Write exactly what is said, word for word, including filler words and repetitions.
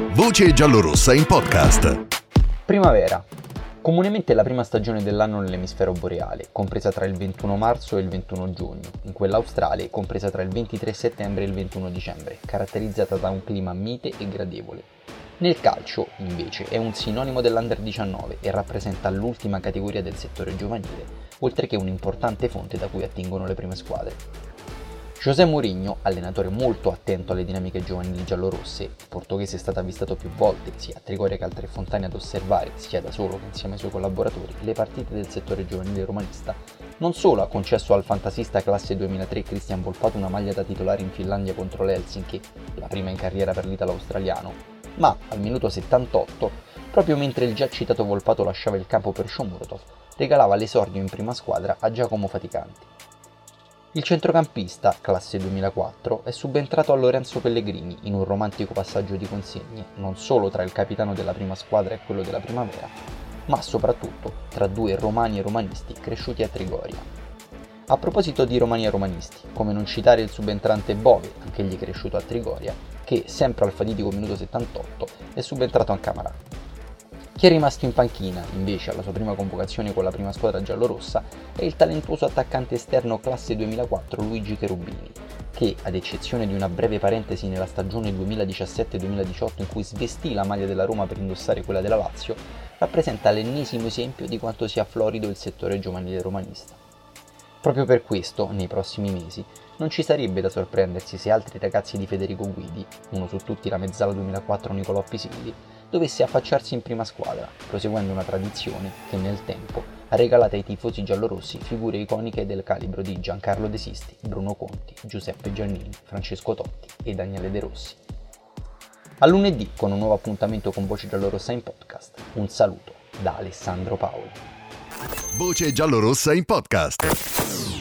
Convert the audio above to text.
Voce giallorossa in podcast. Primavera. Comunemente la prima stagione dell'anno nell'emisfero boreale, compresa tra il ventuno marzo e il ventuno giugno, in quella australe compresa tra il ventitré settembre e il ventuno dicembre, caratterizzata da un clima mite e gradevole. Nel calcio, invece, è un sinonimo dell'Under diciannove e rappresenta l'ultima categoria del settore giovanile, oltre che un'importante fonte da cui attingono le prime squadre. José Mourinho, allenatore molto attento alle dinamiche giovanili giallorosse, il portoghese è stato avvistato più volte, sia a Trigoria che a Trefontane, ad osservare, sia da solo che insieme ai suoi collaboratori, le partite del settore giovanile romanista. Non solo ha concesso al fantasista classe duemilatré Christian Volpato una maglia da titolare in Finlandia contro l'Helsinki, la prima in carriera per l'italo australiano, ma al minuto settantotto, proprio mentre il già citato Volpato lasciava il campo per Shomurodov, regalava l'esordio in prima squadra a Giacomo Faticanti. Il centrocampista, classe duemilaquattro, è subentrato a Lorenzo Pellegrini in un romantico passaggio di consegne, non solo tra il capitano della prima squadra e quello della primavera, ma soprattutto tra due romani e romanisti cresciuti a Trigoria. A proposito di romani e romanisti, come non citare il subentrante Bove, anch'egli cresciuto a Trigoria, che, sempre al fatidico minuto settantotto, è subentrato a Camarà. Chi è rimasto in panchina, invece, alla sua prima convocazione con la prima squadra giallorossa è il talentuoso attaccante esterno classe duemilaquattro Luigi Cherubini, che, ad eccezione di una breve parentesi nella stagione duemiladiciassette duemiladiciotto in cui svestì la maglia della Roma per indossare quella della Lazio, rappresenta l'ennesimo esempio di quanto sia florido il settore giovanile romanista. Proprio per questo, nei prossimi mesi, non ci sarebbe da sorprendersi se altri ragazzi di Federico Guidi, uno su tutti la mezzala duemilaquattro Nicolò Pisilli, dovesse affacciarsi in prima squadra, proseguendo una tradizione che nel tempo ha regalato ai tifosi giallorossi figure iconiche del calibro di Giancarlo De Sisti, Bruno Conti, Giuseppe Giannini, Francesco Totti e Daniele De Rossi. A lunedì con un nuovo appuntamento con Voce giallorossa in podcast. Un saluto da Alessandro Paoli. Voce giallorossa in podcast.